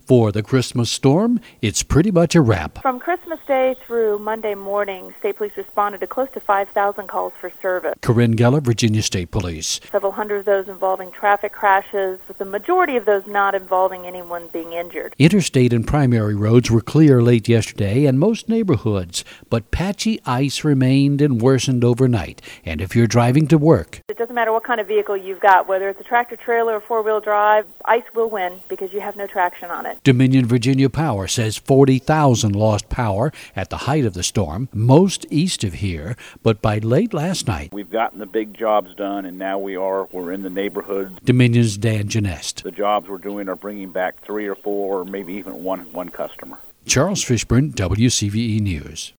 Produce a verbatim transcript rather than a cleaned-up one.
For the Christmas storm, it's pretty much a wrap. From Christmas Day through Monday morning, State Police responded to close to five thousand calls for service. Corinne Geller, Virginia State Police. Several hundred of those involving traffic crashes, with the majority of those not involving anyone being injured. Interstate and primary roads were clear late yesterday in most neighborhoods, but patchy ice remained and worsened overnight. And if you're driving to work, it doesn't matter what kind of vehicle you've got, whether it's a tractor trailer or four-wheel drive, ice will win because you have no traction on it. Dominion Virginia Power says forty thousand lost power at the height of the storm, most east of here, but by late last night. We've gotten the big jobs done, and now we are, we're in the neighborhood. Dominion's Dan Genest. The jobs we're doing are bringing back three or four or maybe even one, one customer. Charles Fishburne, W C V E News.